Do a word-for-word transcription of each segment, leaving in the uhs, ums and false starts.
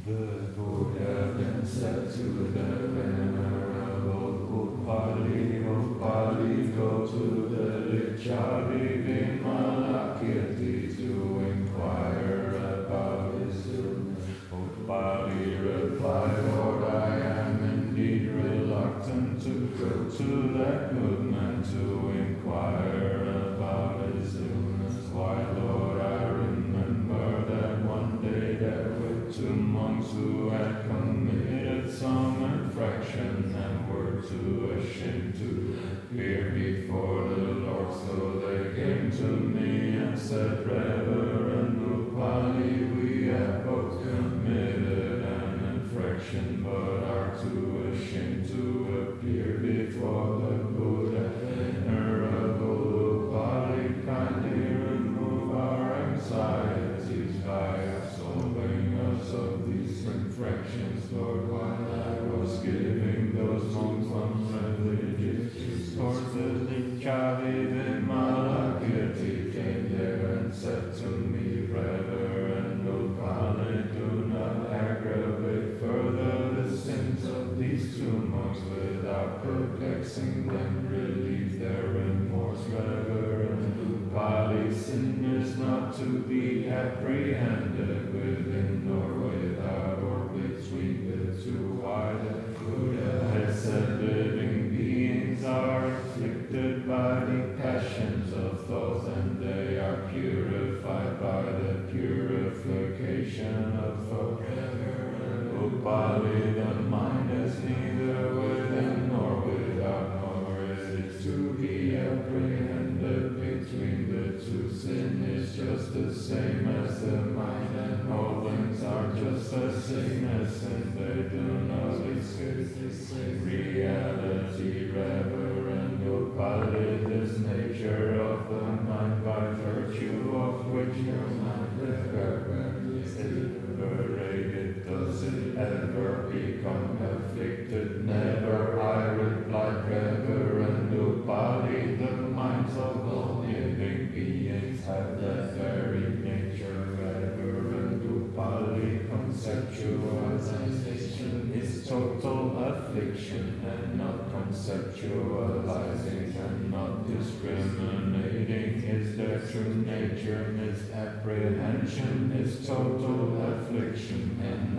The Buddha then said to the venerable Upali, Upali, go to the Lichavi Vimalakirti to inquire about his illness. Upali replied, Lord, I am indeed reluctant to go to that good man to inquire about his illness. Why, Lord, I remember that one day there were two monks who had committed some infraction and were too ashamed to appear before the Lord. So they came to me and said, Reverend Upali, we have both committed an infraction, but are too ashamed to appear before the Buddha. Venerable Upali, kindly remove our anxieties by absolving us of these infractions. Lord, while I was giving those monks some religious discourses, Lichavi Vimalakirti came there and said to me, Reverend Upali, do not aggravate further the sins of these two monks without perplexing them. Relieve their remorse, Reverend Upali. Sin is not to be apprehended within or without or between the two. Why, the Buddha has said living beings are afflicted by the passions of thought, and they are purified by the purification of thought. Upali, the mind is neither within nor without, nor is it to be apprehended between the two. Sin is just the same as the mind, and all things are just the same as sin. They do not exist the same reality. Reverend Upali, this nature of the mind, by virtue of which your mind is liberated, does it ever become afflicted? Never, I replied. Reverend Upali, the minds of all living beings have that very nature. Reverend Upali, conceptualization is total affliction, and not conceptualizing and not discriminating is their true nature. Misapprehension is total affliction, and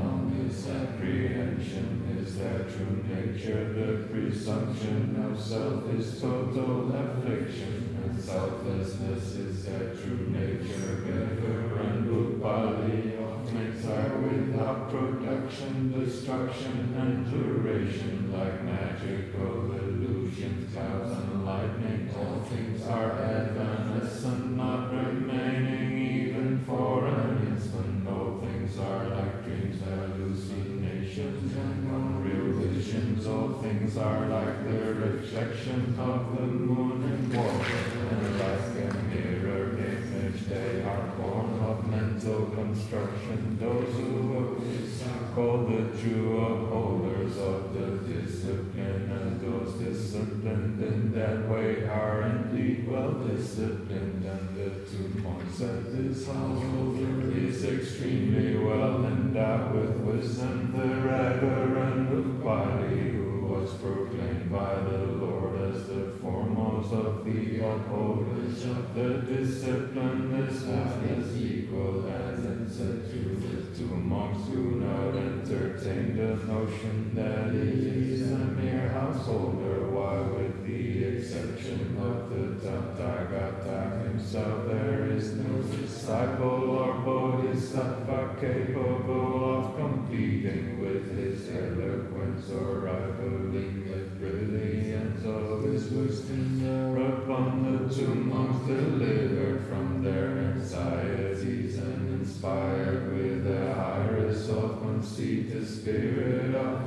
non-misapprehension is their true nature. The presumption of self is total affliction, and selflessness is their true nature. Reverend Upali, all things are without production, destruction, and duration, like magical illusions, clouds and lightning. All things are evanescent, not remaining even for an instant. All things are like dreams, hallucinations, and unreal visions. All things are like the reflection of the moon in water, and like a mirror image, they are born of mental construction. Those who are called the true upholders of the discipline, and those disciplined in that way are indeed well disciplined. And the two monks of this householder is extremely well endowed with wisdom. The Reverend Upali, who was proclaimed by the Lord as the foremost of the upholders of the discipline, is half as equal as it said to the two monks. Do not entertain the notion that he is a mere householder, while with the exception of the Tathagata himself, there is no disciple or bodhisattva capable of competing with his eloquence or rivaling the brilliance of his wisdom. Thereupon the two monks, delivered from their anxieties and inspired with a higher self-conceit, the spirit of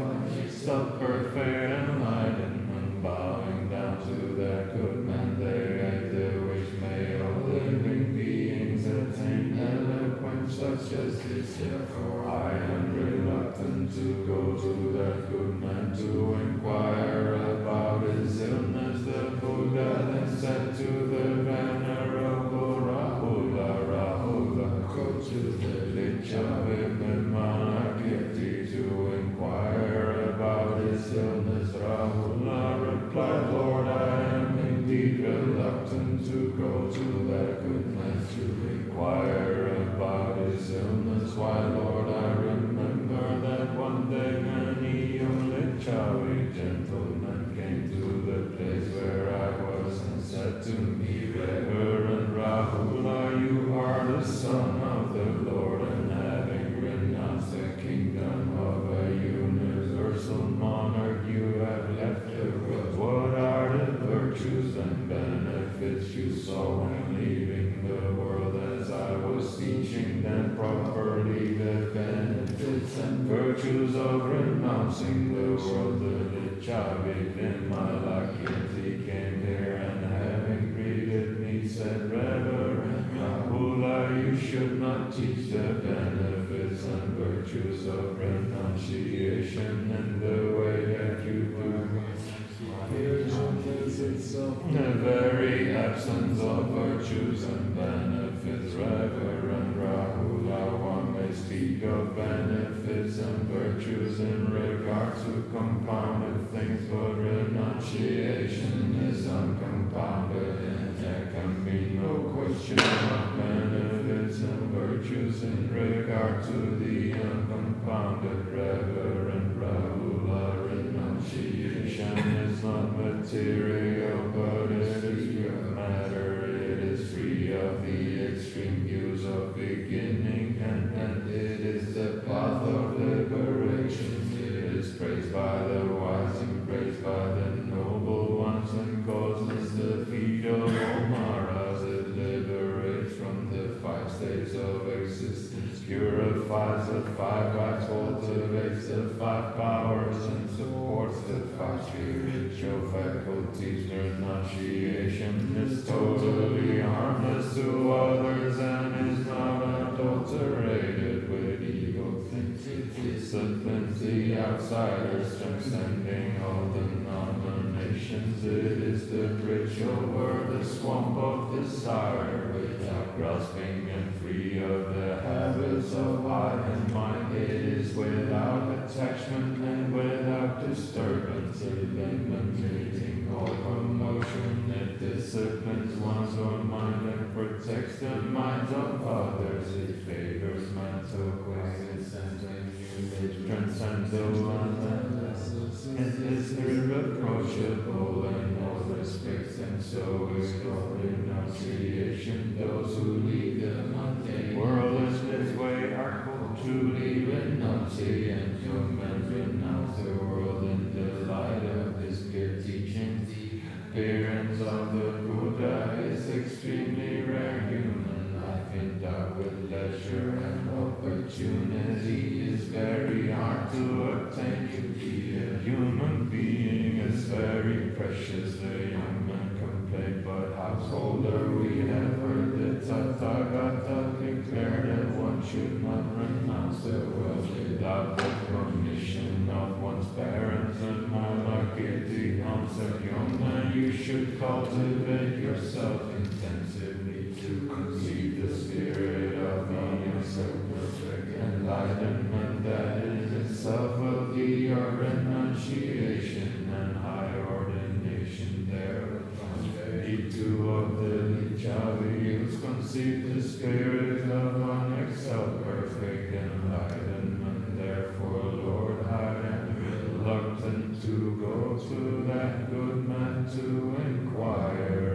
self-perfect enlightenment, bowing down to that good man, they ate the which may all living beings attain eloquence such as this. Therefore I am reluctant to go to that good man to inquire about his illness. The Buddha then said to the venerable Rahula, Rahula, go to the Lichavi Vimalakirti go to that good man to inquire about his illness. Why, Lord, I remember that one day many young Chawi gentlemen came to the place where I was and said to me, Reverend Rahula, you are the Son of the Lord, and having renounced the kingdom of a universal monarch, you have left the world. What are the virtues and benefits you saw when leaving the world? As I was teaching them properly the benefits and virtues of renouncing the world, the Chavi Vimalakirti came here and having greeted me said, Reverend Rahula, you should not teach the benefits and virtues of renunciation in the way that you do. The very absence of virtues and benefits, Reverend Rahula, one may speak of benefits and virtues in regard to compounded things, but renunciation is uncompounded, and there can be no question of benefits and virtues in regard to the uncompounded. Reverend Rahula, renunciation is not material, but it is pure matter. It is free of the extreme views of beginning and end. It is the path of liberation. It is praised by the wise and praised by the noble ones, and causes the feet of all Maras. It liberates from the five states of existence, purifies the five acts, cultivates the five powers, and supports the five spiritual faculties. Renunciation is totally harmless to others and is not adulterated with evil things. It disciplines the outsiders, transcending all denominations. It is the bridge over the swamp of desire, without grasping and free of the habits of eye and mind. It is without attachment and without disturbance, eliminating all commotion. It disciplines one's own mind and protects the minds of others. It favors mental quiescence and it transcends the unendless. It is irreproachable in all respects, and so is called renunciation. Those who lead the mundane world in this way are called truly renunciant. Humans renounce the world in the light of this good teaching. The appearance of the Buddha is extremely rare. Human life endowed with leisure and opportunity is very hard to obtain. To be a human being is very precious. The young man complained, but householder, we have heard the Tathagata declare that one should not renounce the world without the permission of one's parents. And Malakirti answered, young man, you should cultivate yourself intensively to conceive the spirit of being so perfect enlightenment that in itself will be your renunciation and high ordination thereupon. Eighty-two of the Lichavis conceived the spirit of unexcelled perfect enlightenment. Therefore, Lord, I am reluctant to go to that good man to inquire